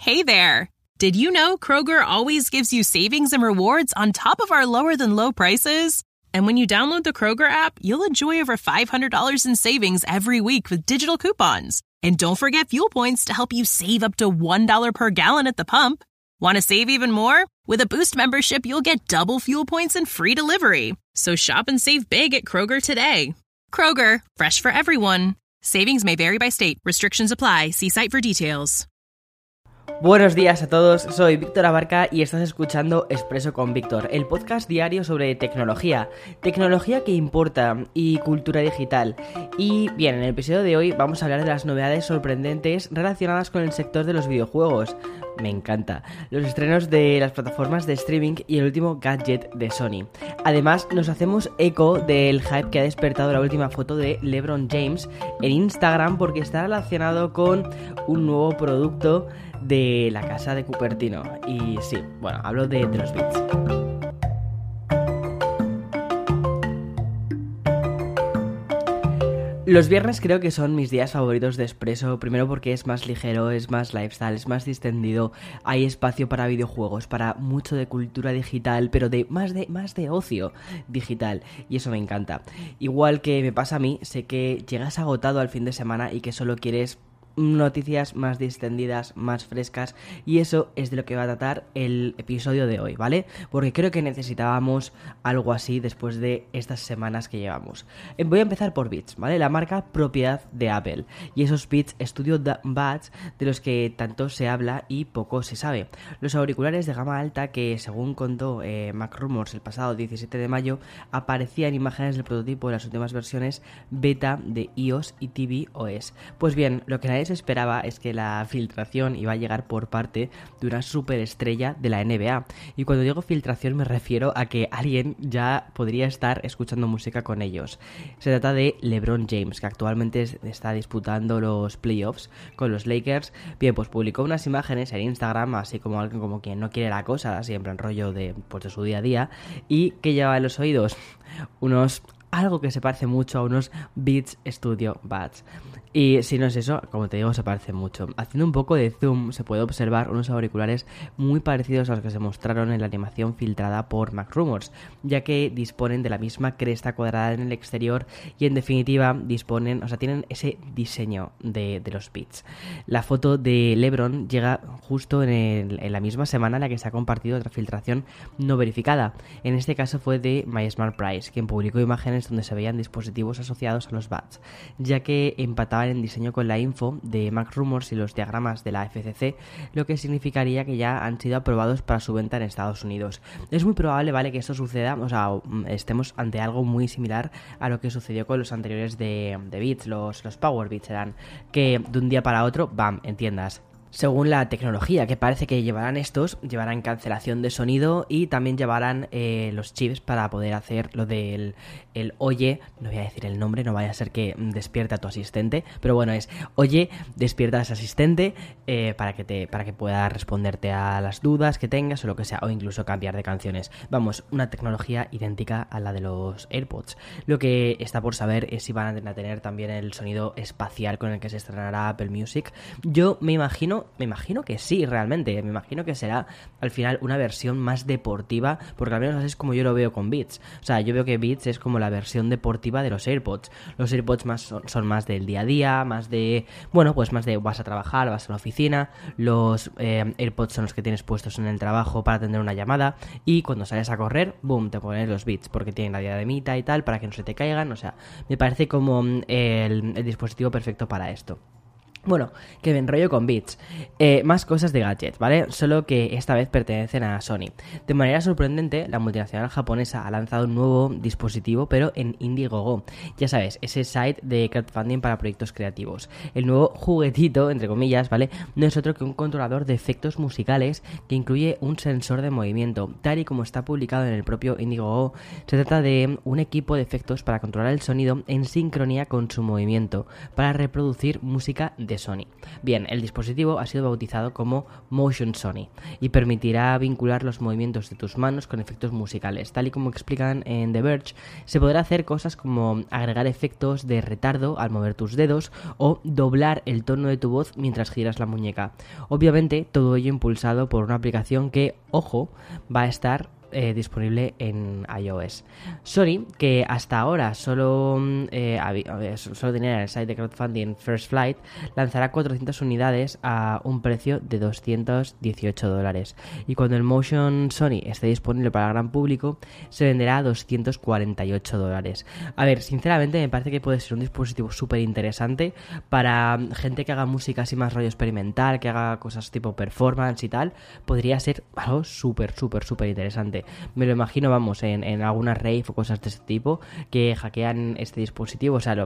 Hey there! Did you know Kroger always gives you savings and rewards on top of our lower-than-low prices? And when you download the Kroger app, you'll enjoy over $500 in savings every week with digital coupons. And don't forget fuel points to help you save up to $1 per gallon at the pump. Want to save even more? With a Boost membership, you'll get double fuel points and free delivery. So shop and save big at Kroger today. Kroger, fresh for everyone. Savings may vary by state. Restrictions apply. See site for details. Buenos días a todos, soy Víctor Abarca y estás escuchando Expreso con Víctor, el podcast diario sobre tecnología que importa y cultura digital. Y bien, en el episodio de hoy vamos a hablar de las novedades sorprendentes relacionadas con el sector de los videojuegos. Me encanta. Los estrenos de las plataformas de streaming y el último gadget de Sony. Además, nos hacemos eco del hype que ha despertado la última foto de LeBron James en Instagram porque está relacionado con un nuevo producto de la casa de Cupertino. Y sí, bueno, hablo de los Beats. Los viernes creo que son mis días favoritos de Expreso, primero porque es más ligero, es más lifestyle, es más distendido, hay espacio para videojuegos, para mucho de cultura digital, pero más de ocio digital, y eso me encanta. Igual que me pasa a mí, sé que llegas agotado al fin de semana y que solo quieres noticias más distendidas, más frescas, y eso es de lo que va a tratar el episodio de hoy, ¿vale? Porque creo que necesitábamos algo así después de estas semanas que llevamos. Voy a empezar por Beats, ¿vale? La marca propiedad de Apple, y esos Beats Studio Buds de los que tanto se habla y poco se sabe. Los auriculares de gama alta que, según contó MacRumors el pasado 17 de mayo, aparecían imágenes del prototipo de las últimas versiones beta de iOS y tvOS. Pues bien, lo que nadie se esperaba es que la filtración iba a llegar por parte de una superestrella de la NBA. Y cuando digo filtración me refiero a que alguien ya podría estar escuchando música con ellos. Se trata de LeBron James, que actualmente está disputando los playoffs con los Lakers. Bien, pues publicó unas imágenes en Instagram, así como alguien como quien no quiere la cosa, siempre en rollo de su día a día, y que lleva en los oídos algo que se parece mucho a unos Beats Studio Buds. Y si no es eso, como te digo, se parece mucho. Haciendo un poco de zoom se puede observar unos auriculares muy parecidos a los que se mostraron en la animación filtrada por MacRumors, ya que disponen de la misma cresta cuadrada en el exterior y en definitiva tienen ese diseño de los Beats. La foto de LeBron llega justo en la misma semana en la que se ha compartido otra filtración no verificada. En este caso fue de MySmartPrice, quien publicó imágenes donde se veían dispositivos asociados a los Buds, ya que empataban en diseño con la info de MacRumors y los diagramas de la FCC, lo que significaría que ya han sido aprobados para su venta en Estados Unidos. Es muy probable, ¿vale?, que esto suceda, estemos ante algo muy similar a lo que sucedió con los anteriores de Beats, los Power Beats eran, que de un día para otro, ¡bam!, en tiendas. Según la tecnología que parece que llevarán cancelación de sonido y también llevarán los chips para poder hacer lo del oye, no voy a decir el nombre, no vaya a ser que despierte a tu asistente, pero bueno, es oye, despierta a ese asistente para que pueda responderte a las dudas que tengas o lo que sea, o incluso cambiar de canciones. Vamos, una tecnología idéntica a la de los AirPods. Lo que está por saber es si van a tener también el sonido espacial con el que se estrenará Apple Music. Yo me imagino que sí, realmente. Me imagino que será al final una versión más deportiva, porque al menos así es como yo lo veo con Beats. O sea, yo veo que Beats es como la versión deportiva de los AirPods. Los AirPods son más del día a día, más de vas a trabajar, vas a la oficina. Los AirPods son los que tienes puestos en el trabajo para atender una llamada. Y cuando sales a correr, boom, te pones los Beats, porque tienen la diademita y tal, para que no se te caigan. O sea, me parece como el dispositivo perfecto para esto. Bueno, que me enrollo con Beats. Más cosas de gadgets, ¿vale? Solo que esta vez pertenecen a Sony. De manera sorprendente, la multinacional japonesa ha lanzado un nuevo dispositivo, pero en Indiegogo. Ya sabes, ese site de crowdfunding para proyectos creativos. El nuevo juguetito, entre comillas, ¿vale?, no es otro que un controlador de efectos musicales que incluye un sensor de movimiento. Tal y como está publicado en el propio Indiegogo, se trata de un equipo de efectos para controlar el sonido en sincronía con su movimiento, para reproducir música de de Sony. Bien, el dispositivo ha sido bautizado como Motion Sony y permitirá vincular los movimientos de tus manos con efectos musicales. Tal y como explican en The Verge, se podrá hacer cosas como agregar efectos de retardo al mover tus dedos o doblar el tono de tu voz mientras giras la muñeca. Obviamente, todo ello impulsado por una aplicación que, ojo, va a estar disponible en iOS. Sony, que hasta ahora solo tenía en el site de crowdfunding First Flight, lanzará 400 unidades a un precio de $218. Y cuando el Motion Sony esté disponible para el gran público, se venderá a $248. A ver, sinceramente me parece que puede ser un dispositivo súper interesante para gente que haga música así más rollo experimental, que haga cosas tipo performance y tal. Podría ser algo súper interesante. Me lo imagino, vamos, en algunas rave o cosas de este tipo que hackean este dispositivo, o sea,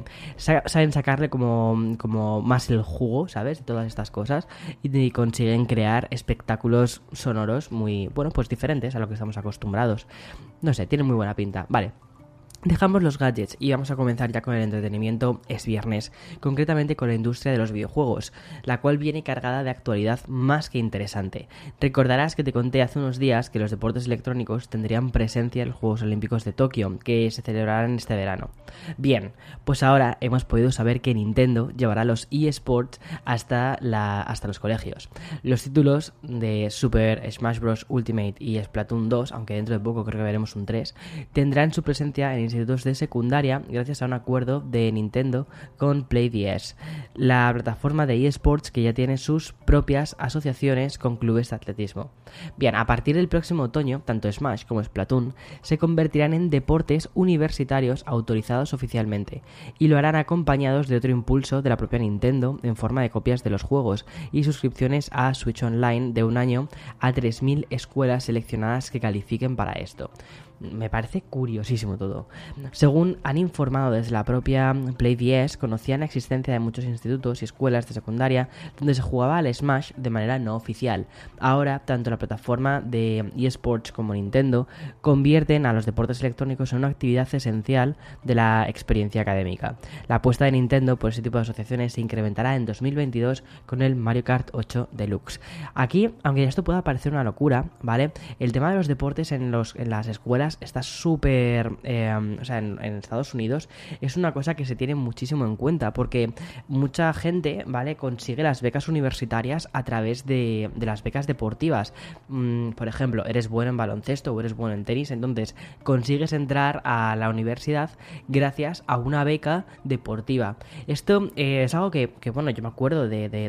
saben sacarle como más el jugo, ¿sabes? De todas estas cosas y consiguen crear espectáculos sonoros muy, bueno, pues diferentes a lo que estamos acostumbrados. No sé, tiene muy buena pinta. Vale. Dejamos los gadgets y vamos a comenzar ya con el entretenimiento. Es viernes, concretamente con la industria de los videojuegos, la cual viene cargada de actualidad más que interesante. Recordarás que te conté hace unos días que los deportes electrónicos tendrían presencia en los Juegos Olímpicos de Tokio, que se celebrarán este verano. Bien, pues ahora hemos podido saber que Nintendo llevará los eSports hasta los colegios. Los títulos de Super Smash Bros. Ultimate y Splatoon 2, aunque dentro de poco creo que veremos un 3, tendrán su presencia en institutos de secundaria gracias a un acuerdo de Nintendo con PlayDS, la plataforma de eSports que ya tiene sus propias asociaciones con clubes de atletismo. Bien, a partir del próximo otoño, tanto Smash como Splatoon se convertirán en deportes universitarios autorizados oficialmente y lo harán acompañados de otro impulso de la propia Nintendo en forma de copias de los juegos y suscripciones a Switch Online de un año a 3.000 escuelas seleccionadas que califiquen para esto. Me parece curiosísimo todo. Según han informado desde la propia PlayDS, conocían la existencia de muchos institutos y escuelas de secundaria donde se jugaba al Smash de manera no oficial. Ahora, tanto la plataforma de eSports como Nintendo convierten a los deportes electrónicos en una actividad esencial de la experiencia académica. La apuesta de Nintendo por ese tipo de asociaciones se incrementará en 2022 con el Mario Kart 8 Deluxe. Aquí, aunque esto pueda parecer una locura, ¿vale? El tema de los deportes en las escuelas está súper, o sea, en Estados Unidos es una cosa que se tiene muchísimo en cuenta porque mucha gente, ¿vale?, consigue las becas universitarias a través de las becas deportivas. Por ejemplo, eres bueno en baloncesto o eres bueno en tenis, entonces consigues entrar a la universidad gracias a una beca deportiva. Esto es algo que bueno, yo me acuerdo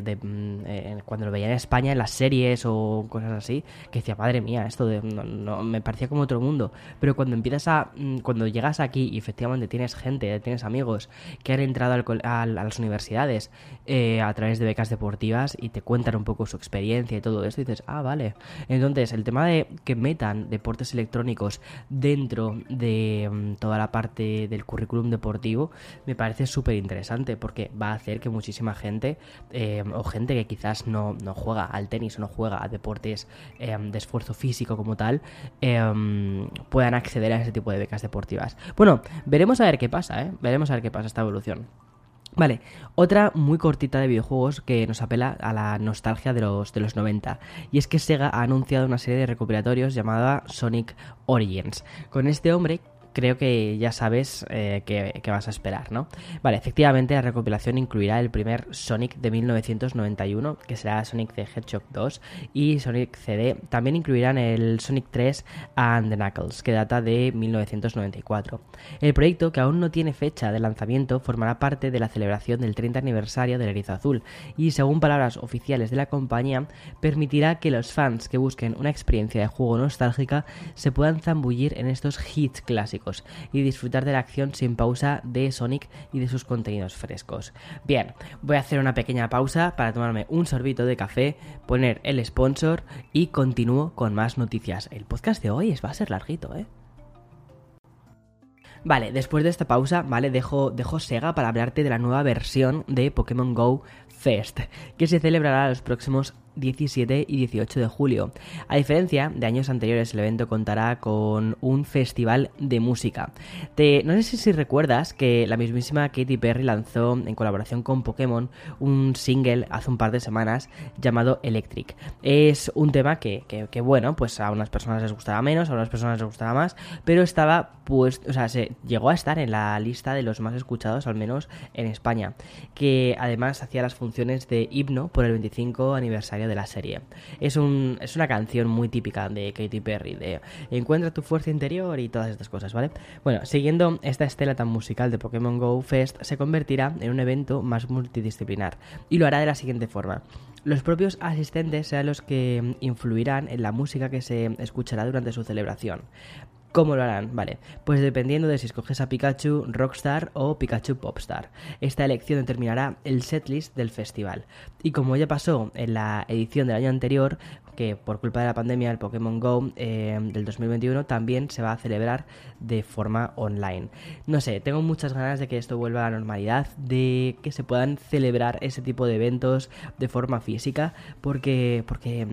de cuando lo veía en España en las series o cosas así, que decía, madre mía, esto no me parecía como otro mundo. Pero cuando llegas aquí y efectivamente tienes amigos que han entrado a las universidades a través de becas deportivas y te cuentan un poco su experiencia y todo esto, y dices, ah, vale. Entonces, el tema de que metan deportes electrónicos dentro de toda la parte del currículum deportivo me parece súper interesante porque va a hacer que muchísima gente o gente que quizás no juega al tenis o no juega a deportes de esfuerzo físico como tal puedan acceder a ese tipo de becas deportivas. Bueno, veremos a ver qué pasa, veremos a ver qué pasa esta evolución. Vale, otra muy cortita de videojuegos que nos apela a la nostalgia de los 90, y es que Sega ha anunciado una serie de recopilatorios llamada Sonic Origins. Con este hombre creo que ya sabes qué vas a esperar, ¿no? Vale, efectivamente la recopilación incluirá el primer Sonic de 1991, que será Sonic the Hedgehog 2, y Sonic CD. También incluirán el Sonic 3 and the Knuckles, que data de 1994. El proyecto, que aún no tiene fecha de lanzamiento, formará parte de la celebración del 30 aniversario del Erizo Azul, y según palabras oficiales de la compañía, permitirá que los fans que busquen una experiencia de juego nostálgica se puedan zambullir en estos hits clásicos y disfrutar de la acción sin pausa de Sonic y de sus contenidos frescos. Bien, voy a hacer una pequeña pausa para tomarme un sorbito de café, poner el sponsor y continúo con más noticias. El podcast de hoy va a ser larguito, Vale, después de esta pausa, ¿vale? Dejo Sega para hablarte de la nueva versión de Pokémon GO Fest, que se celebrará los próximos 17 y 18 de julio. A diferencia de años anteriores, el evento contará con un festival de música. No sé si recuerdas que la mismísima Katy Perry lanzó en colaboración con Pokémon un single hace un par de semanas llamado Electric. Es un tema que bueno, pues a unas personas les gustaba menos, a unas personas les gustaba más, pero estaba se llegó a estar en la lista de los más escuchados, al menos en España, que además hacía las funciones de himno por el 25 aniversario de la serie. Es una canción muy típica de Katy Perry, de encuentra tu fuerza interior y todas estas cosas, ¿vale? Bueno, siguiendo esta estela tan musical de Pokémon GO Fest, se convertirá en un evento más multidisciplinar y lo hará de la siguiente forma. Los propios asistentes serán los que influirán en la música que se escuchará durante su celebración. ¿Cómo lo harán? Vale, pues dependiendo de si escoges a Pikachu Rockstar o Pikachu Popstar. Esta elección determinará el setlist del festival. Y como ya pasó en la edición del año anterior, que por culpa de la pandemia el Pokémon GO del 2021 también se va a celebrar de forma online. No sé, tengo muchas ganas de que esto vuelva a la normalidad, de que se puedan celebrar ese tipo de eventos de forma física, porque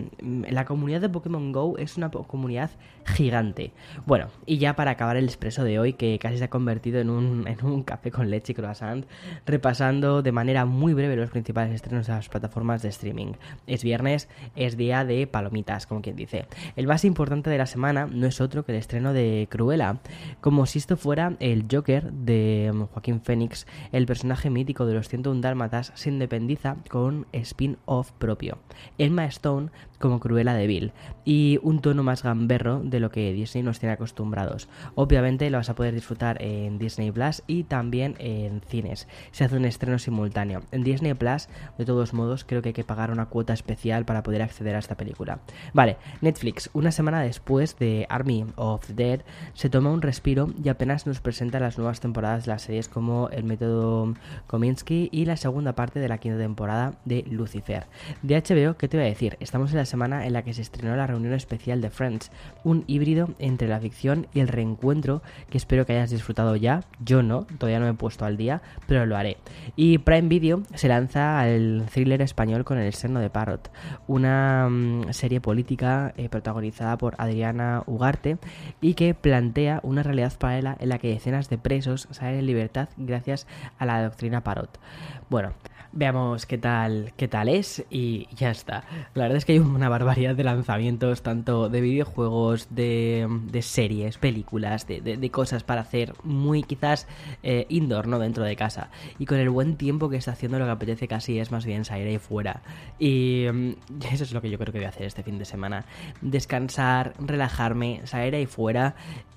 la comunidad de Pokémon GO es una comunidad gigante. Bueno, y ya para acabar el expreso de hoy, que casi se ha convertido en un café con leche y croissant, repasando de manera muy breve los principales estrenos de las plataformas de streaming. Es viernes, es día de palomitas, como quien dice. El más importante de la semana no es otro que el estreno de Cruella. Como si esto fuera el Joker de Joaquín Phoenix, el personaje mítico de los 101 Dálmatas se independiza con un spin-off propio. Emma Stone como Cruella de Vil y un tono más gamberro de lo que Disney nos tiene acostumbrados. Obviamente lo vas a poder disfrutar en Disney Plus y también en cines. Se hace un estreno simultáneo. En Disney Plus, de todos modos, creo que hay que pagar una cuota especial para poder acceder a esta película. Vale, Netflix, una semana después de Army of the Dead, se toma un respiro y apenas nos presenta las nuevas temporadas de las series como El Método Kominsky y la segunda parte de la quinta temporada de Lucifer. De HBO, ¿qué te voy a decir? Estamos en la semana en la que se estrenó la reunión especial de Friends, un híbrido entre la ficción y el reencuentro que espero que hayas disfrutado ya. Yo no, todavía no me he puesto al día, pero lo haré. Y Prime Video se lanza al thriller español con el estreno de Parrot, una serie política protagonizada por Adriana Ugarte y que plantea una realidad paralela en la que decenas de presos salen en libertad gracias a la doctrina Parrot. Bueno, veamos qué tal es y ya está. La verdad es que hay una barbaridad de lanzamientos, tanto de videojuegos, de series, películas, de cosas para hacer muy quizás indoor, ¿no? Dentro de casa. Y con el buen tiempo que está haciendo, lo que apetece casi es más bien salir ahí fuera. Y eso es lo que yo creo que voy a hacer este fin de semana. Descansar, relajarme, salir ahí fuera,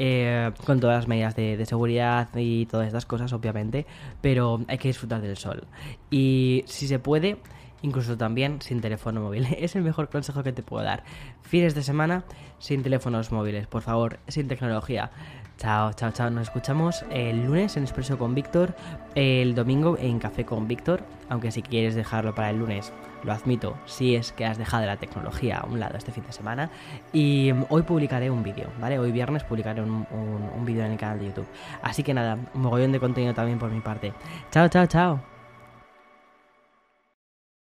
con todas las medidas de seguridad y todas estas cosas, obviamente, pero hay que disfrutar del sol. Y si se puede, incluso también sin teléfono móvil. Es el mejor consejo que te puedo dar. Fines de semana sin teléfonos móviles, por favor, sin tecnología. Chao. Nos escuchamos el lunes en Expreso con Víctor, el domingo en Café con Víctor, aunque si quieres dejarlo para el lunes, lo admito, si es que has dejado la tecnología a un lado este fin de semana. Y hoy publicaré un vídeo, ¿vale? Hoy viernes publicaré un vídeo en el canal de YouTube. Así que nada, un mogollón de contenido también por mi parte. Chao.